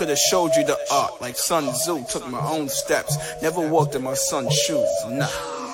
Could've showed you the art, like Sun Tzu. Took my own steps, never walked in my son's shoes, nah.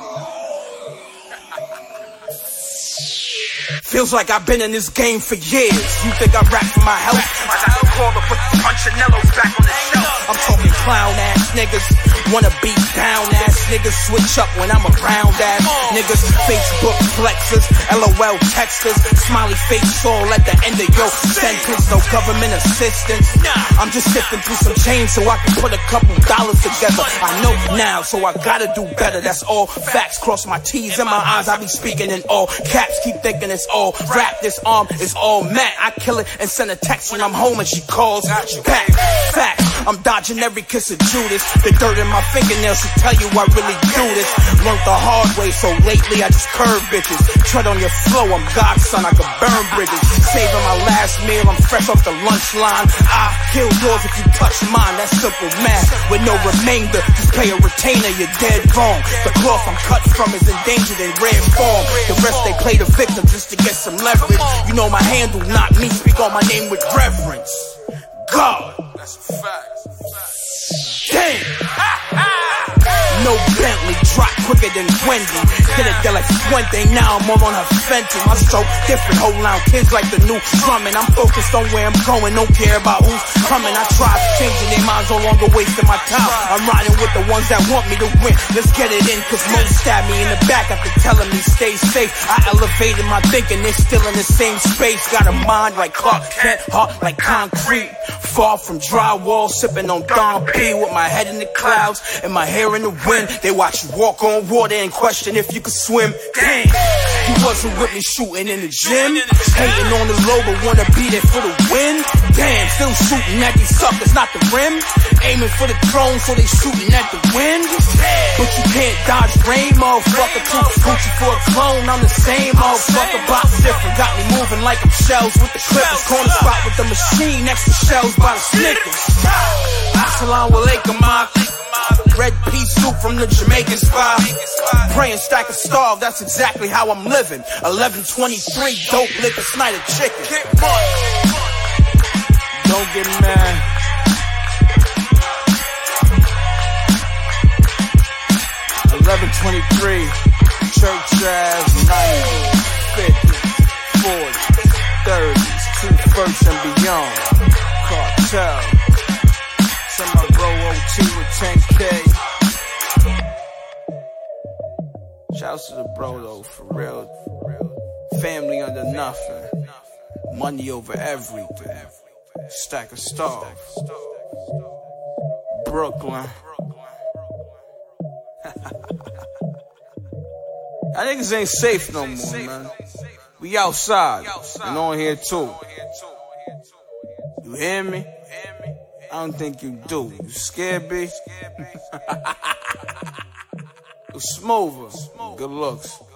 Feels like I've been in this game for years. You think I rap for my health? My caller put the Punchinellos back on the shelf. I'm talking clown ass niggas, wanna beat down ass niggas, switch up when I'm around ass niggas. Facebook flexes, LOL texters, smiley face all at the end of your sentence. No government assistance. I'm just sifting through some change so I can put a couple dollars together. I know now, so I gotta do better. That's all facts. Cross my T's in my eyes. I be speaking in all caps. Keep thinking it's all rap. This arm is all Matt. I kill it and send a text when I'm home and she calls back. Facts. I'm dodging every kiss of Judas. The dirt in my fingernails should tell you I really do this. Learned the hard way, so lately I just curve bitches. Tread on your flow, I'm Godson, I can burn bridges. Saving my last meal, I'm fresh off the lunch line. I kill yours if you touch mine, that's simple math. With no remainder, just pay a retainer, you're dead wrong. The cloth I'm cut from is endangered in red form. The rest they play the victim just to get some leverage. You know my handle, not me, speak on my name with reverence. God. That's a fact. Damn. No Bentley, drop quicker than Wendy. Hit a girl like Fuente, now I'm all on her Fenty. My stroke different, hold on, kids like the new drumming. I'm focused on where I'm going, don't care about who's coming. I try changing their minds, no longer wasting my time. I'm riding with the ones that want me to win. Let's get it in, cause most stab me in the back after telling me stay safe. I elevated my thinking, they're still in the same space. Got a mind like Clark Kent, heart like concrete. Far from drywall, sipping on Don P with my head in the clouds and my hair in the wind. They watch you walk on water and question if you could swim. Damn, you wasn't with me shooting in the gym. Hating on the low but wanna be there for the win. Damn, still shooting at these suckers, not the rim. Aiming for the throne so they shooting at the wind. But you can't dodge rain, motherfucker. Too Gucci for a clone, I'm the same motherfucker. Box different, got me moving like I'm shells with the clippers. Corner spot with the machine next to shells by the Snickers. Assalamu alaikum, red pea soup from the Jamaican spot. Praying stack of starve, that's exactly how I'm living. 1123, dope liquor, Snyder chicken. Don't get mad. Church ass, 90, 50, 40, 30s, 2 firsts and beyond. Cartel. Send my bro OT with 10K. Shouts to the bro though, for real. Family under nothing. Money over everything. Stack of starve. Brooklyn. Y'all niggas ain't safe no more, man. We outside and on here too. You hear me? I don't think you do. You scared, B? Smoother. Good looks.